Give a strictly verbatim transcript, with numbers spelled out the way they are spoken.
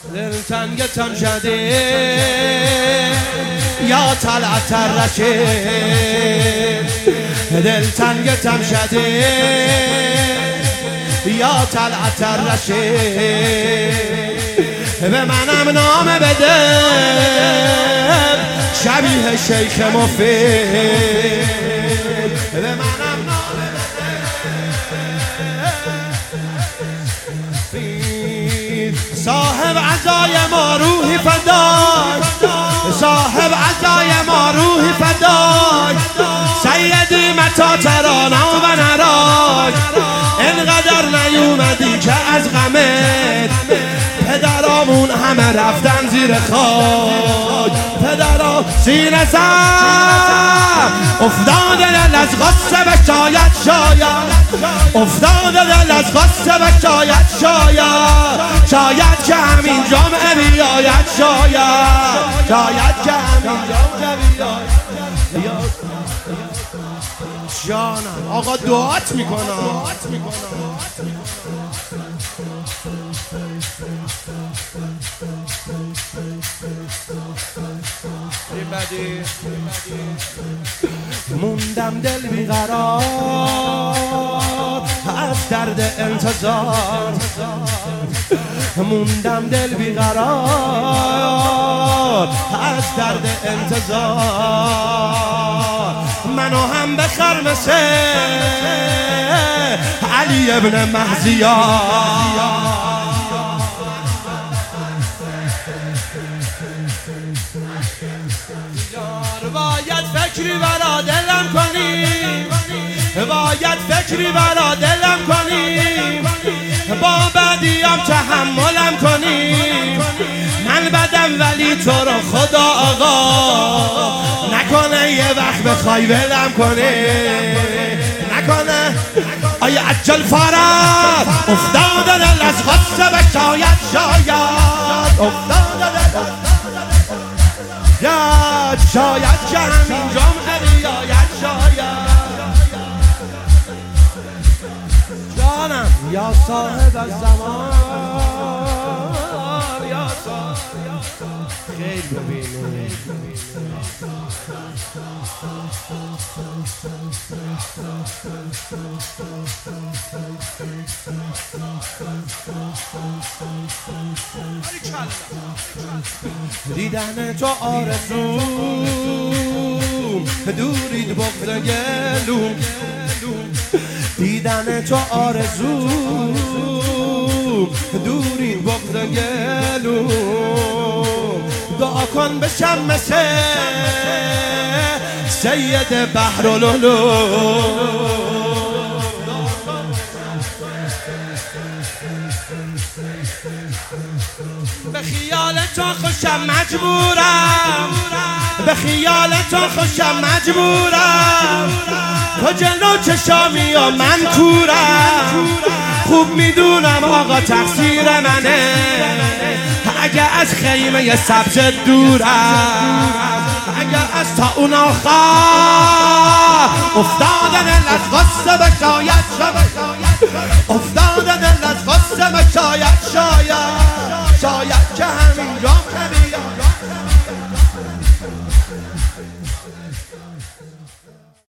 دلتنگتم شده یا طلعت الرشید، دلتنگتم شده یا طلعت الرشید، به منم نام بده شبیه شیخ مفید، به منم نام بده صاحب عزای ما روحی فدای، صاحب عزای ما روحی فدای، سیدی متا ترانا و نراج، اینقدر نیومدی که از غمت پدرامون همه رفتن زیر خاک، پدرام سینه سر افتاده دل از غصه به شاید شاید، افتاده دل از غصه به شاید شاید، شاید که همین جمعه بیاید، شاید شاید که همین جمعه بیاید. جانم آقا دعات میکنم موندم دل بیقرار از درد انتظار، موندم دل بیقرار از درد انتظار، منو هم بخر مثل علی ابن مهزیار، باید فکری برا دلم کنی، باید فکری برا دلم کنی، با بدیم تحملم کنی، من بدم ولی تو رو خدا آقا نکنه یه وقت بخوای ولم کنی، نکنه آیا عجل فارد افتاده دل از غصه به شاید شاید، افتاده دل شاید شاید که همین جمعه بیاید، شاید جانم یا صاحب الزمان، یا صاحب خیلی ببینید دیدن تو آرزوم، دورید بغض گلوم، دیدن تو آرزوم، دورید بغض گلوم، دعا کن بشم مثل سید بحرالعلوم، به خیال تو خوشم مجبورم، به خیال تو خوشم مجبورم، تو جلو چشامی و من کورم، خوب میدونم آقا تقصیر منه اگه از خیمه سبز دورم، اگه از تا اون آخر افتاده دل از غصه به شاید